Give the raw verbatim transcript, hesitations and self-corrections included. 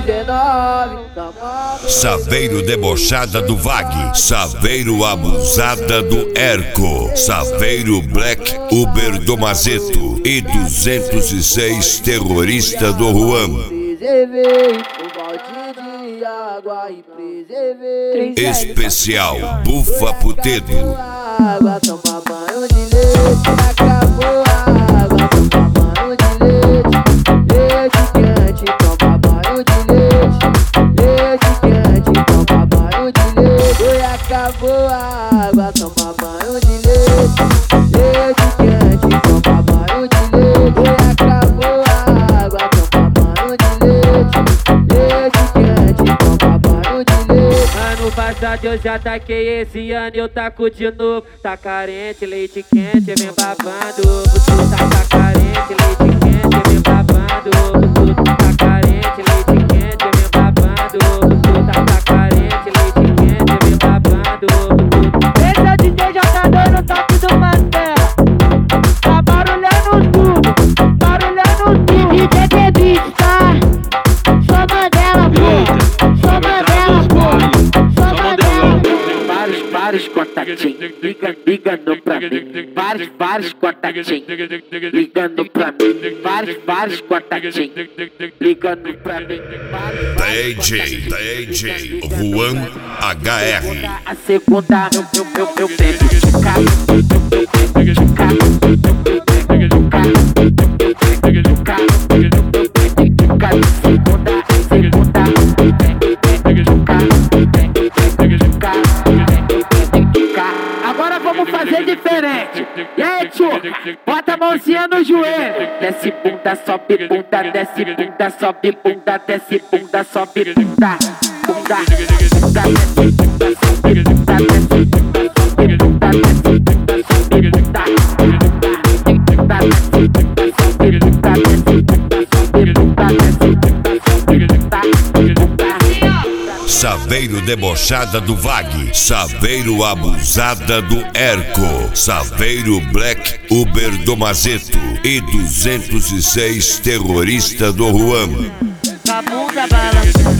dezenove. Saveiro debochada do Vag, Saveiro abusada do Erco, Saveiro Black Uber do Mazeto e duzentos e seis terrorista do Juan. Preservei o balde de água e preservei. Especial Bufa Putedo. Água, toma banho de leite, acabou a água, toma banho de leite. Leite quente, toma banho de leite. Leite quente, toma banho de leite. Oi, acabou a água, toma banho de leite. Leite quente, toma banho de leite. Oi, acabou a água, toma banho de leite. Leite quente, toma banho de leite. Ano passado eu já taquei, esse ano eu taco de novo. Tá carente, leite quente, vem babando. Tu tá, tá carente, leite quente, vem babando. Tu tá carente, leite quente, vem babando. Tu tá, tá carente, leite quente, vem babando. Esse é o D J jogador no toque do Marcelo. Tá barulhando tudo, barulhando tudo. D J T-Beat, tá? Sou Mandela, pô. Sou Mandela, pô. Sou Mandela. Vários, vários contatinhos liga, ligando pra mim. Vários, vários contatinhos ligando pra mim. Vários, vários contatinhos ligando pra mim. D J, D J Juan H R. A segunda, eu, eu, eu, eu pego de carro. Eu pego de carro. Eu pego de carro. Eu pego de carro. Eu pego de carro. Segunda, segunda. Eu pego de carro. Eu pego de carro. Agora vamos fazer diferente. E aí, tio? Bota a mãozinha no joelho. Desce bunda, sobe bunda, desce bunda, sobe bunda, desce bunda, sobe bunda. Bunda, bunda, desce bunda, sobe bunda, desce bunda, sobe bunda, desce bunda, sobe bunda. Bunda, desce bunda, sobe bunda, desce bunda, sobe bunda, desce bunda, sobe bunda. Saveiro debochada do Vag, Saveiro abusada do Erco, Saveiro Black Uber do Mazeto e duzentos e seis terrorista do Juan. Com a bunda balançando.